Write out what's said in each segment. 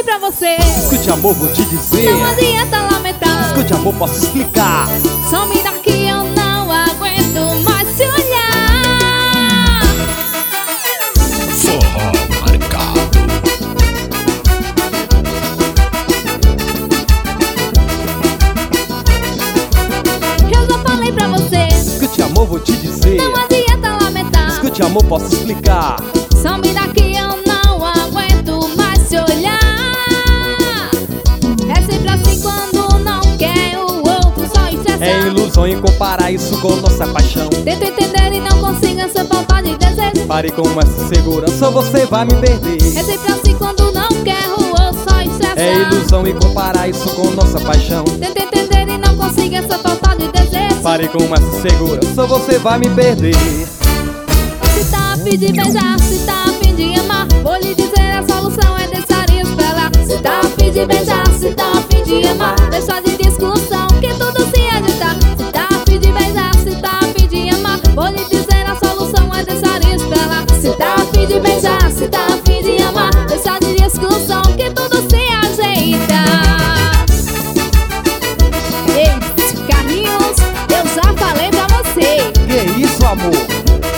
pra você. Escute, amor, vou te dizer. Não adianta lamentar. Escute, amor, posso explicar. Some daqui, eu não aguento mais te olhar. Forró marcado. Eu já falei pra você. Escute, amor, vou te dizer. Não adianta lamentar. Escute, amor, posso explicar. Some daqui, eu não aguento mais te olhar. É sempre assim quando não quer o outro, só estressar. É ilusão em comparar isso com nossa paixão. Tento entender e não consigo essa falta de desejo. Pare com essa segurança ou você vai me perder. É sempre assim quando não quer o outro, só estressar. É ilusão em comparar isso com nossa paixão. Tento entender e não consigo essa falta de desejo. Pare com essa segurança ou você vai me perder. Se tá a fim de beijar, se tá a fim de amar, vou lhe dizer a solução é deixar isso pra lá. Se tá a fim de beijar, se tá a fim de amar, deixa de discussão que tudo se agitar. Se tá a fim de beijar, se tá a fim de amar, vou lhe dizer a solução é deixar isso pra lá. Se tá a fim de beijar, se tá a fim de amar, deixa de discussão que tudo se ajeita. Ei, Carlinhos, eu já falei pra você. E é isso, amor.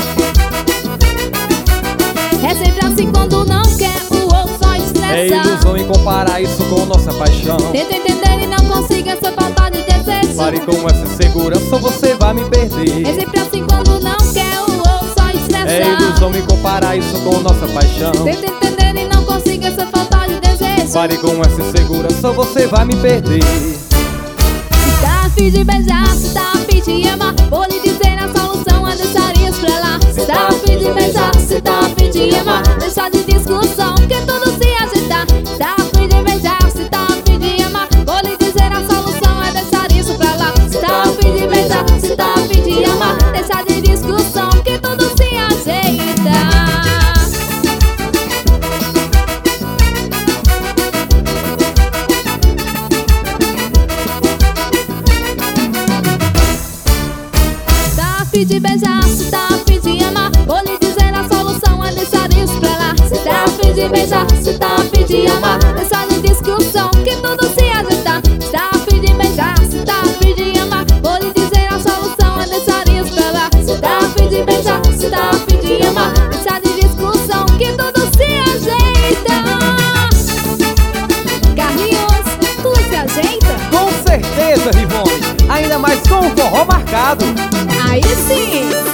É sempre assim quando não quer o outro, só estressa. É ilusão em comparar isso com nossa paixão. Tento entender e não consigo essa falta de desejo. Pare com essa segurança ou você vai me É perder. sempre assim quando não quer o outro, só estressa. É ilusão em comparar isso com nossa paixão. Tento entender e não consigo essa falta de desejo. Pare com essa segurança ou você vai me perder. Se tá a fim de beijar, se tá a fim de amar, vou lhe dizer a solução é deixar isso pra lá. Se tá a fim de beijar, se tá a fim de amar, deixa de discussão que tudo se agitar. Se tá a fim de beijar, se tá a fim de amar, vou lhe dizer a solução é deixar isso pra lá. Se tá a fim de beijar, se tá a fim de amar, deixa de discussão que tudo se ajeita. Tá a fim de beijar, se tá a fim de amar, vou lhe dizer a solução é deixar isso pra lá. Se tá a fim de beijar, se tá a fim de amar, deixa de discussão que tudo se ajeita. Se tá a fim de beijar, se tá a fim de amar, vou lhe dizer a solução é deixar isso pra lá. Se tá a fim de beijar, se tá a fim de amar, deixa de discussão que tudo se ajeita. Carlinhos, tudo se ajeita? Com certeza, Rivone. Ainda mais com o forró marcado. Aí sim!